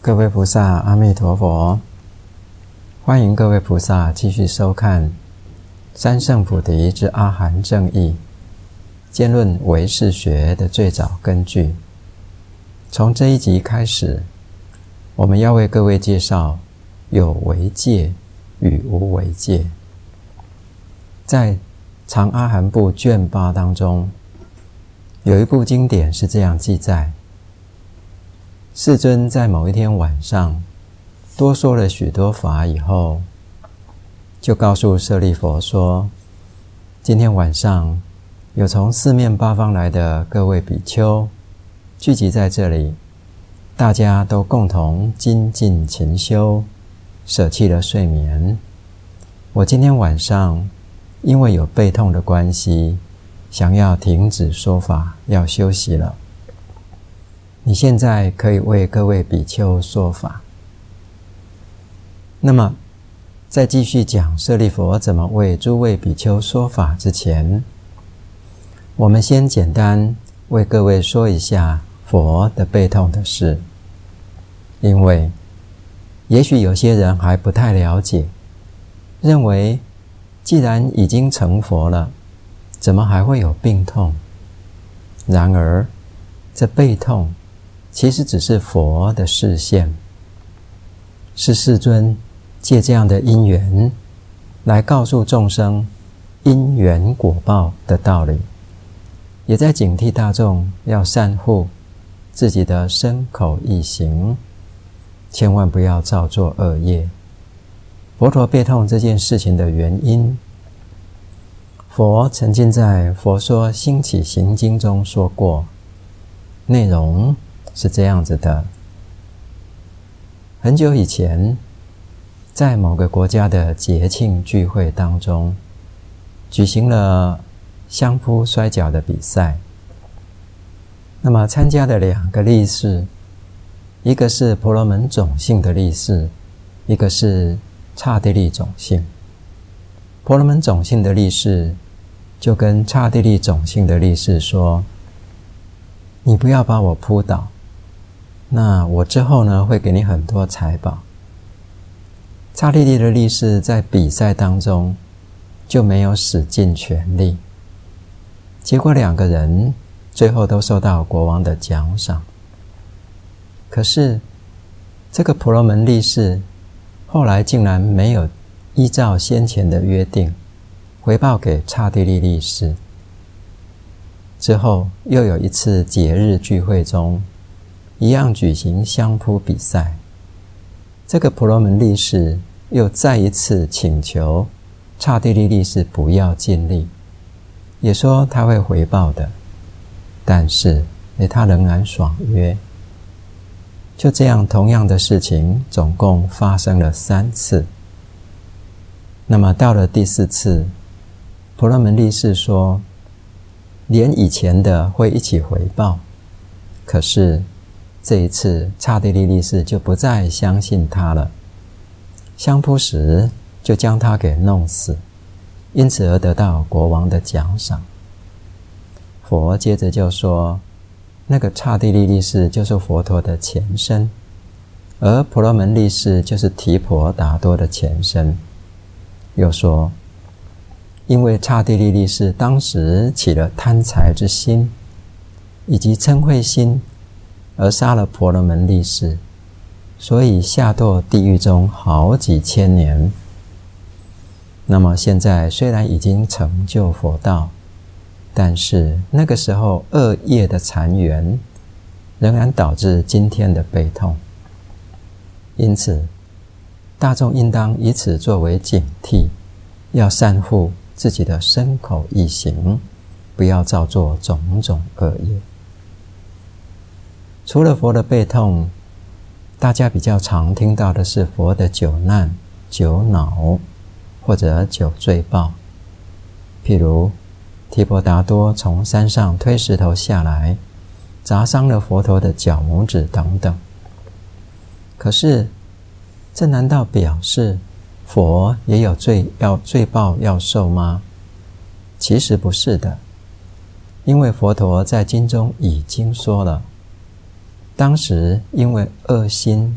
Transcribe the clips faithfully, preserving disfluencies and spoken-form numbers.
各位菩萨，阿弥陀佛！欢迎各位菩萨继续收看《三圣菩提之阿含正义》，兼论唯识学的最早根据。从这一集开始，我们要为各位介绍有为界与无为界。在长阿含部卷八当中，有一部经典是这样记载：世尊在某一天晚上多说了许多法以后，就告诉舍利弗说，今天晚上有从四面八方来的各位比丘聚集在这里，大家都共同精进勤修，舍弃了睡眠。我今天晚上因为有背痛的关系，想要停止说法，要休息了。你现在可以为各位比丘说法。那么在继续讲舍利弗怎么为诸位比丘说法之前，我们先简单为各位说一下佛的背痛的事。因为也许有些人还不太了解，认为既然已经成佛了，怎么还会有病痛？然而这背痛其实只是佛的示现，是世尊借这样的因缘来告诉众生因缘果报的道理，也在警惕大众要善护自己的身口意行，千万不要造作恶业。佛陀背痛这件事情的原因，佛曾经在《佛说兴起行经》中说过，内容是这样子的：很久以前，在某个国家的节庆聚会当中，举行了相扑摔跤的比赛。那么参加的两个力士，一个是婆罗门种姓的力士，一个是刹帝利种姓。婆罗门种姓的力士就跟刹帝利种姓的力士说，你不要把我扑倒，那我之后呢会给你很多财宝。刹帝利的力士在比赛当中就没有使尽全力，结果两个人最后都受到国王的奖赏。可是这个婆罗门力士后来竟然没有依照先前的约定回报给刹帝利力士。之后又有一次节日聚会中，一样举行相扑比赛，这个婆罗门力士又再一次请求刹帝利力士不要尽力，也说他会回报的，但是他仍然爽约。就这样，同样的事情总共发生了三次。那么到了第四次，婆罗门力士说，连以前的会一起回报，可是这一次刹帝利力士就不再相信他了，相扑时就将他给弄死，因此而得到国王的奖赏。佛接着就说，那个刹帝利力士就是佛陀的前身，而婆罗门力士就是提婆达多的前身。又说，因为刹帝利力士当时起了贪财之心以及嗔恚心，而杀了婆罗门力士，所以下堕地狱中好几千年。那么现在虽然已经成就佛道，但是那个时候恶业的残缘仍然导致今天的背痛。因此大众应当以此作为警惕，要善护自己的身口意行，不要造作种种恶业。除了佛的背痛，大家比较常听到的是佛的九难、九恼或者九罪报。譬如提婆达多从山上推石头下来，砸伤了佛陀的脚拇指等等。可是这难道表示佛也有罪要罪报要受吗？其实不是的，因为佛陀在经中已经说了，当时因为恶心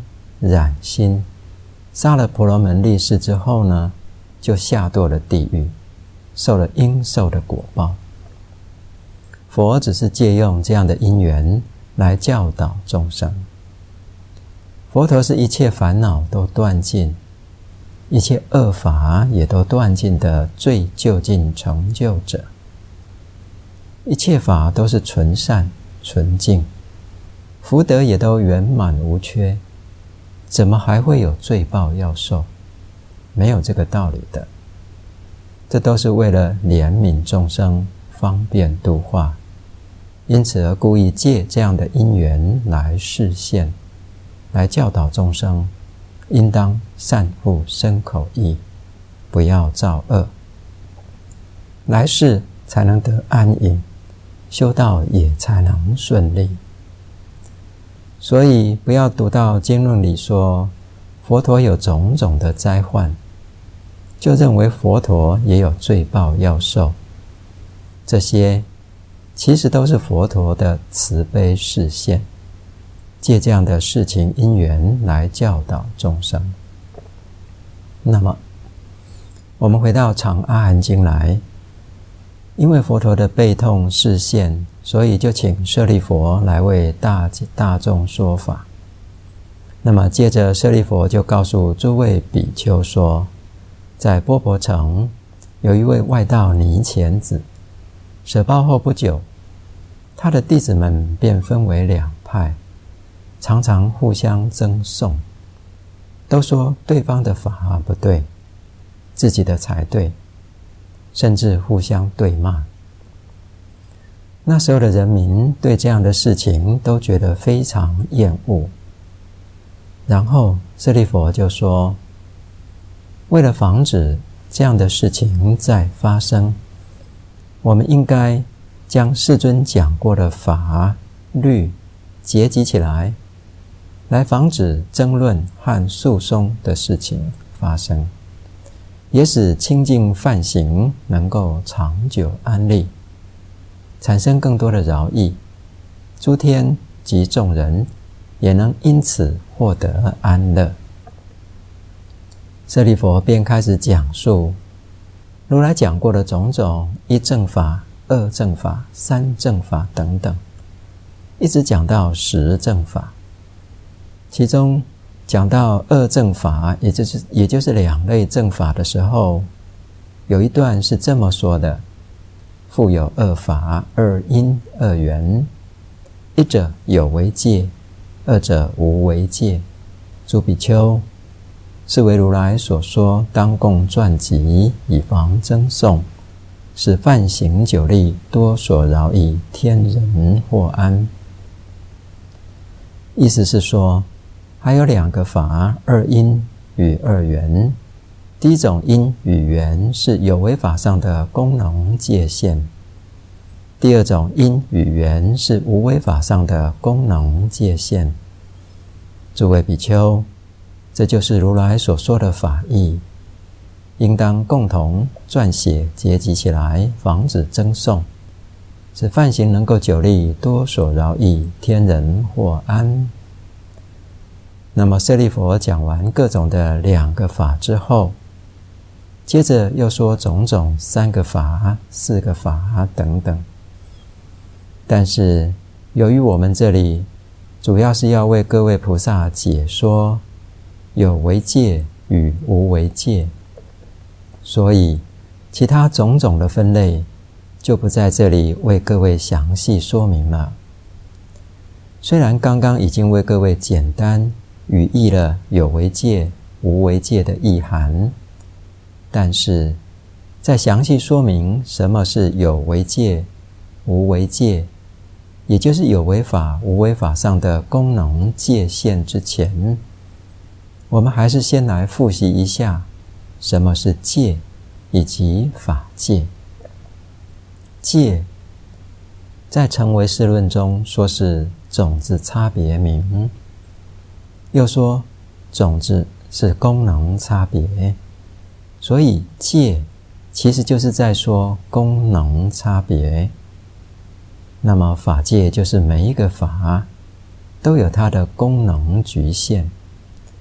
染心，杀了婆罗门力士之后呢，就下堕了地狱，受了应受的果报。佛只是借用这样的因缘来教导众生。佛陀是一切烦恼都断尽，一切恶法也都断尽的最究竟成就者。一切法都是纯善纯净，福德也都圆满无缺，怎么还会有罪报要受？没有这个道理的。这都是为了怜悯众生，方便度化，因此而故意借这样的因缘来示现，来教导众生，应当善护身口意，不要造恶，来世才能得安隐，修道也才能顺利。所以不要读到经论里说佛陀有种种的灾患，就认为佛陀也有罪报要受。这些其实都是佛陀的慈悲示现，借这样的事情因缘来教导众生。那么我们回到《长阿含经》来，因为佛陀的悲痛示现，所以就请舍利弗来为大大众说法。那么接着舍利弗就告诉诸位比丘说，在波婆城有一位外道尼乾子，舍报后不久，他的弟子们便分为两派，常常互相争讼，都说对方的法不对，自己的才对，甚至互相对骂。那时候的人民对这样的事情都觉得非常厌恶。然后舍利弗就说，为了防止这样的事情再发生，我们应该将世尊讲过的法律结集起来，来防止争论和诉讼的事情发生，也使清净梵行能够长久安立，产生更多的饶益，诸天及众人也能因此获得安乐。舍利弗便开始讲述如来讲过的种种一正法、二正法、三正法等等，一直讲到十正法。其中讲到二正法，也就是也就是两类正法的时候，有一段是这么说的：复有二法，二因二缘，一者有为戒，二者无为戒。诸比丘，是为如来所说，当共撰集，以防争讼，使梵行久立，多所饶益，天人获安。意思是说，还有两个法，二因与二缘。第一种因与缘是有为法上的功能界限，第二种因与缘是无为法上的功能界限。诸位比丘，这就是如来所说的法义，应当共同撰写结集起来，防止争讼，使梵行能够久立，多所饶益，天人获安。那么舍利弗讲完各种的两个法之后，接着又说种种三个法、四个法等等。但是由于我们这里主要是要为各位菩萨解说有为戒与无为戒，所以其他种种的分类就不在这里为各位详细说明了。虽然刚刚已经为各位简单语义了有为戒、无为戒的意涵，但是在详细说明什么是有为戒、无为戒，也就是有为法、无为法上的功能界限之前，我们还是先来复习一下什么是戒以及法戒。戒在成唯识论中说是种子差别名，又说种子是功能差别，所以戒其实就是在说功能差别。那么法戒就是每一个法都有它的功能局限，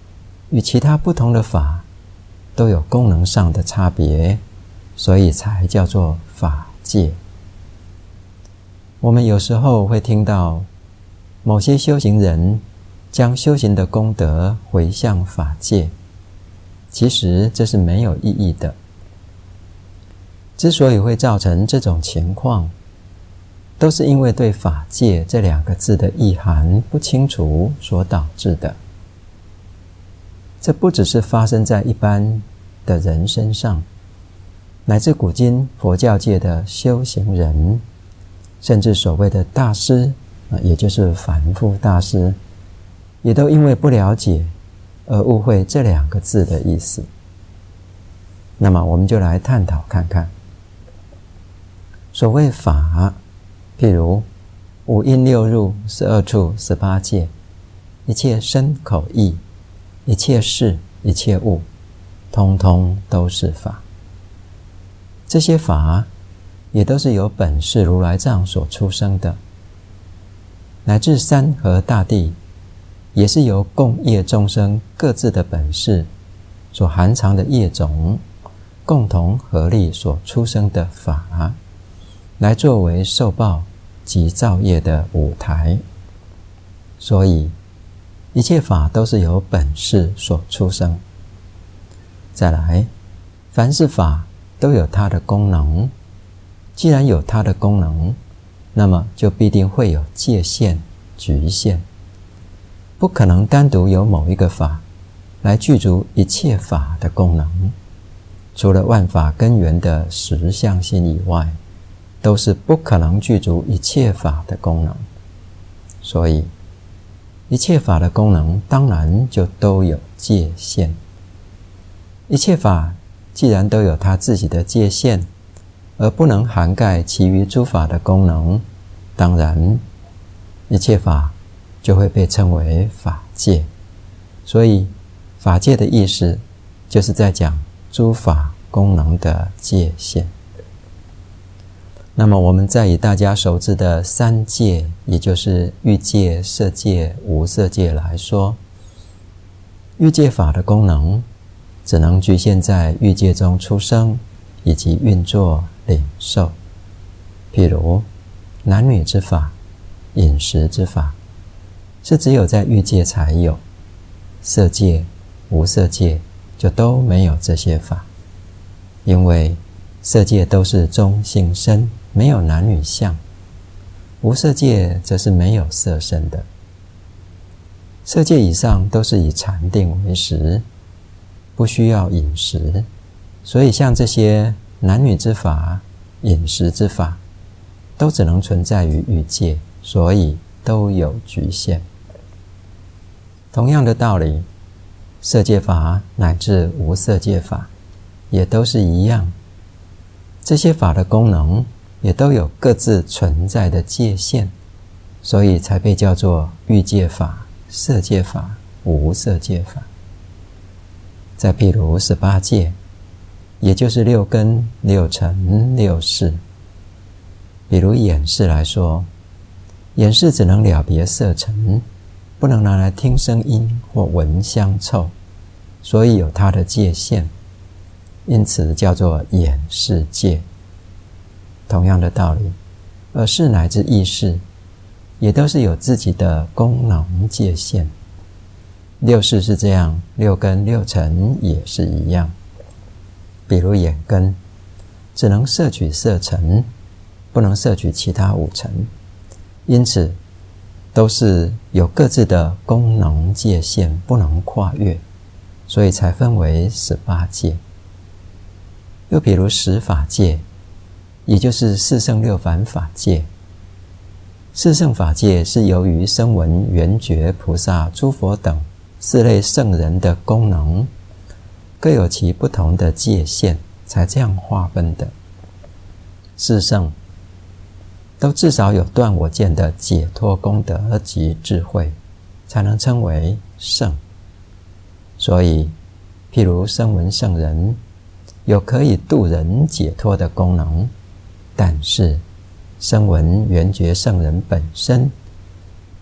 与其他不同的法都有功能上的差别，所以才叫做法界。我们有时候会听到某些修行人将修行的功德回向法界，其实这是没有意义的。之所以会造成这种情况，都是因为对法界这两个字的意涵不清楚所导致的。这不只是发生在一般的人身上，乃至古今佛教界的修行人，甚至所谓的大师，也就是凡夫大师，也都因为不了解而误会这两个字的意思。那么我们就来探讨看看，所谓法，譬如五阴六入、十二处、十八界，一切身口意，一切事，一切物，通通都是法。这些法也都是由本师如来藏所出生的，乃至山河大地，也是由共业众生各自的本师所含藏的业种，共同合力所出生的法，来作为受报及造业的舞台。所以一切法都是由本师所出生。再来，凡是法都有它的功能，既然有它的功能，那么就必定会有界限、局限，不可能单独有某一个法来具足一切法的功能。除了万法根源的实相性以外，都是不可能具足一切法的功能。所以一切法的功能当然就都有界限。一切法既然都有它自己的界限，而不能涵盖其余诸法的功能，当然一切法就会被称为法界。所以法界的意思就是在讲诸法功能的界限。那么我们再以大家熟知的三界，也就是欲界、色界、无色界来说，欲界法的功能只能局限在欲界中出生以及运作领受。譬如男女之法、饮食之法，是只有在欲界才有，色界、无色界就都没有这些法。因为色界都是中性身，没有男女相；无色界则是没有色身的。色界以上都是以禅定为食，不需要饮食，所以像这些男女之法、饮食之法，都只能存在于欲界，所以都有局限。同样的道理，色界法乃至无色界法也都是一样，这些法的功能也都有各自存在的界限，所以才被叫做欲界法、色界法、无色界法。再譬如十八界，也就是六根、六尘、六识。比如眼识来说，眼识只能了别色尘，不能拿来听声音或闻香臭，所以有它的界限，因此叫做眼识界。同样的道理，耳识乃至意识也都是有自己的功能界限。六识是这样，六根六尘也是一样。比如眼根只能摄取色尘，不能摄取其他五尘，因此都是有各自的功能界限，不能跨越，所以才分为十八界。又比如十法界，也就是四圣六凡法界。四圣法界是由于声闻、缘觉、菩萨、诸佛等四类圣人的功能各有其不同的界限，才这样划分的。四圣都至少有断我见的解脱功德及智慧，才能称为圣。所以譬如声闻圣人有可以度人解脱的功能，但是声闻缘觉圣人本身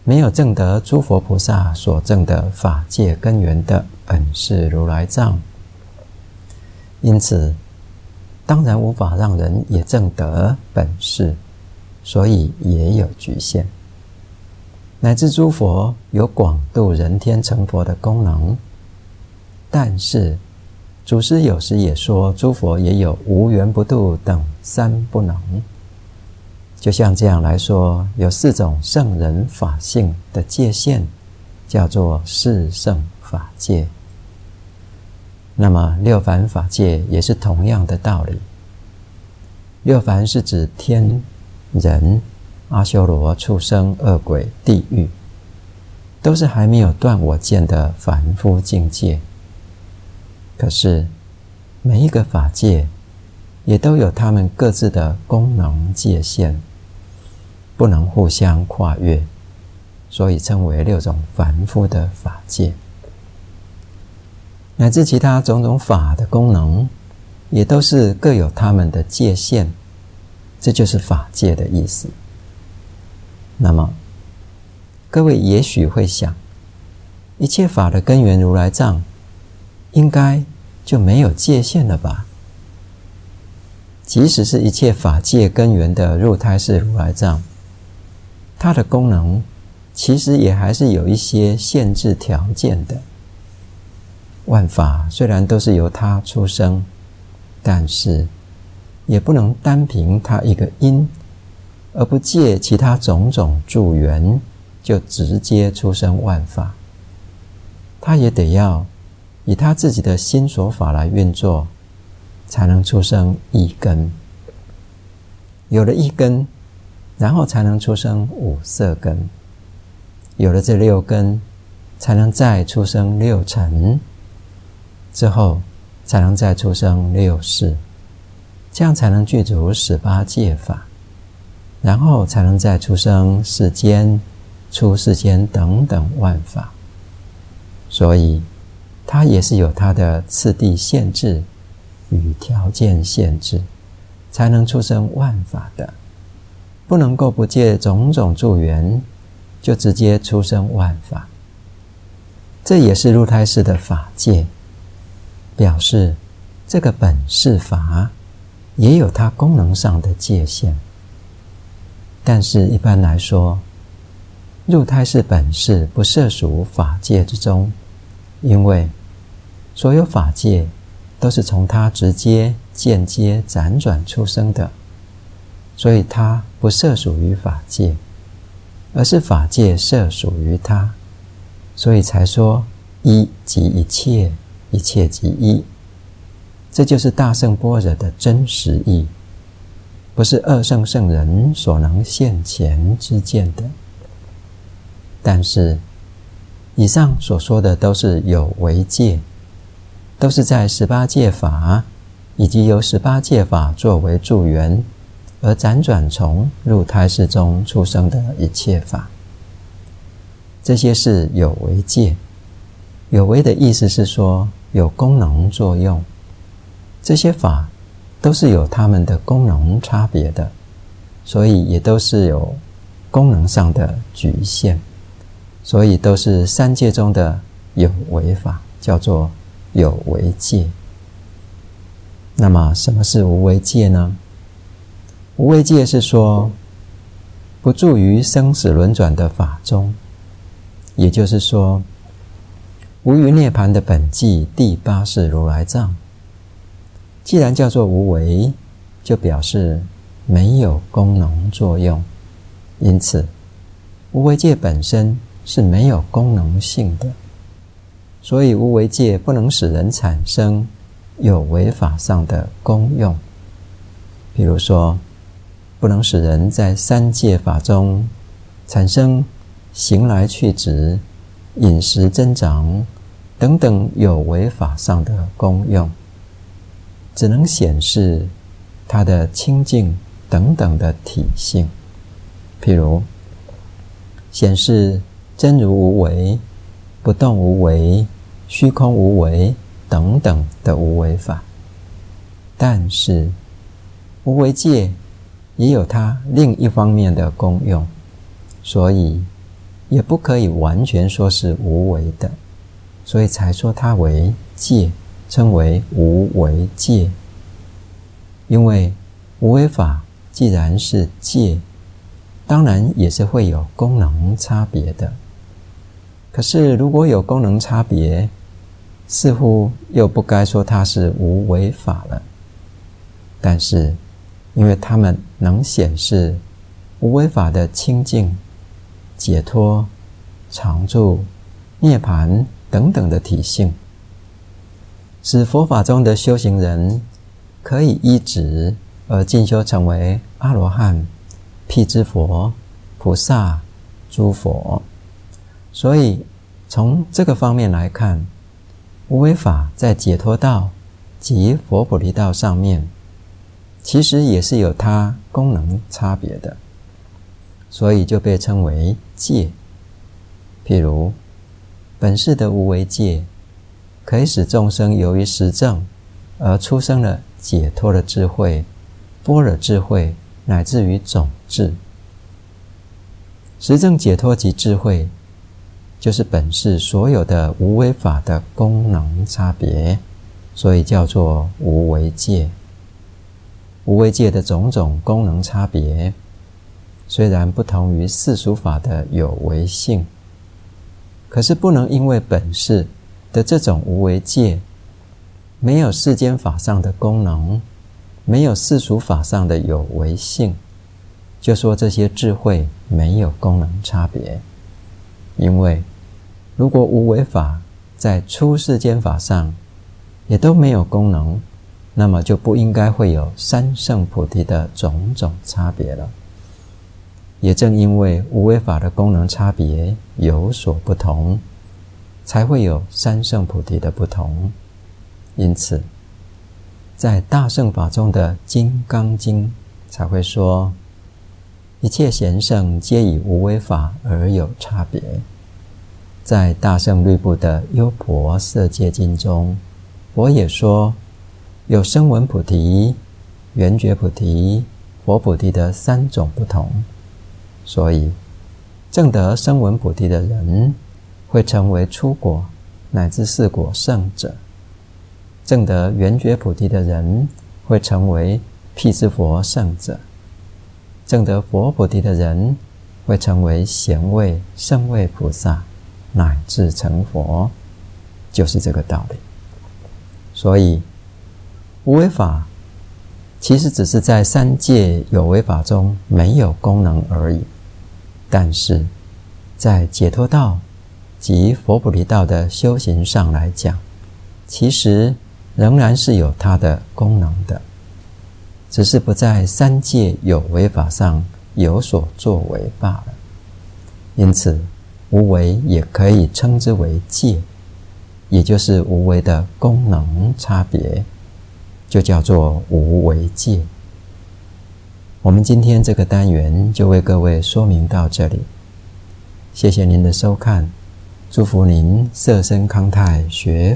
没有证得诸佛菩萨所证的法界根源的本是如来藏，因此当然无法让人也证得本是，所以也有局限。乃至诸佛有广度人天成佛的功能，但是祖师有时也说诸佛也有无缘不度等三不能。就像这样来说，有四种圣人法性的界限，叫做四圣法界。那么六凡法界也是同样的道理。六凡是指天、人、阿修罗、畜生、恶鬼、地狱，都是还没有断我见的凡夫境界。可是每一个法界也都有他们各自的功能界限，不能互相跨越，所以称为六种凡夫的法界。乃至其他种种法的功能，也都是各有他们的界限，这就是法界的意思。那么各位也许会想，一切法的根源如来藏，应该就没有界限了吧？即使是一切法界根源的入胎式如来藏，它的功能其实也还是有一些限制条件的。万法虽然都是由它出生，但是也不能单凭它一个因，而不借其他种种助缘，就直接出生万法。它也得要以他自己的心所法来运作，才能出生一根。有了一根，然后才能出生五色根。有了这六根，才能再出生六尘，之后才能再出生六世，这样才能具足十八界法，然后才能再出生世间、出世间等等万法。所以它也是有它的次第限制与条件限制，才能出生万法的，不能够不借种种助缘就直接出生万法。这也是入胎式的法界，表示这个本是法也有它功能上的界限。但是一般来说，入胎式本是不涉属法界之中，因为所有法界都是从它直接、间接、辗转出生的，所以它不涉属于法界，而是法界涉属于它，所以才说一即一切，一切即一。这就是大圣般若的真实义，不是二圣圣人所能现前之见的。但是以上所说的都是有为界，都是在十八界法以及由十八界法作为助缘而辗转从入胎式中出生的一切法。这些是有为界。有为的意思是说有功能作用，这些法都是有它们的功能差别的，所以也都是有功能上的局限，所以都是三界中的有为法，叫做有为界。那么什么是无为界呢？无为界是说不住于生死轮转的法中，也就是说无余涅槃的本际第八世如来藏。既然叫做无为，就表示没有功能作用，因此无为界本身是没有功能性的，所以无为界不能使人产生有为法上的功用。比如说，不能使人在三界法中产生行来去直、饮食增长等等有为法上的功用，只能显示它的清净等等的体性，譬如显示真如无为、不动无为、虚空无为等等的无为法。但是无为界也有它另一方面的功用，所以也不可以完全说是无为的，所以才说它为戒，称为无为戒。因为无为法既然是戒，当然也是会有功能差别的。可是如果有功能差别，似乎又不该说它是无为法了。但是因为它们能显示无为法的清净、解脱、常住、涅槃等等的体性，使佛法中的修行人可以依止而进修成为阿罗汉、辟支佛、菩萨、诸佛。所以从这个方面来看，无为法在解脱道及佛菩提道上面，其实也是有它功能差别的，所以就被称为戒。譬如本世的无为戒，可以使众生由于实证而出生了解脱的智慧、般若智慧，乃至于种智。实证解脱及智慧，就是本世所有的无为法的功能差别，所以叫做无为戒。无为戒的种种功能差别，虽然不同于世俗法的有为性，可是不能因为本世的这种无为戒没有世间法上的功能，没有世俗法上的有为性，就说这些智慧没有功能差别。因为如果无为法在出世间法上也都没有功能，那么就不应该会有三圣菩提的种种差别了。也正因为无为法的功能差别有所不同，才会有三圣菩提的不同。因此在大乘法中的《金刚经》才会说，一切贤圣皆以无为法而有差别。在大乘律部的《优婆塞戒经》中，佛也说有声闻菩提、缘觉菩提、佛菩提的三种不同。所以证得声闻菩提的人会成为初果乃至四果圣者，证得缘觉菩提的人会成为辟支佛圣者，证得佛菩提的人会成为贤位、圣位菩萨，乃至成佛，就是这个道理。所以无为法其实只是在三界有为法中没有功能而已，但是在解脱道及佛菩提道的修行上来讲，其实仍然是有它的功能的，只是不在三界有为法上有所作为罢了。因此无为也可以称之为戒，也就是无为的功能差别，就叫做无为戒。我们今天这个单元就为各位说明到这里，谢谢您的收看，祝福您色身康泰，学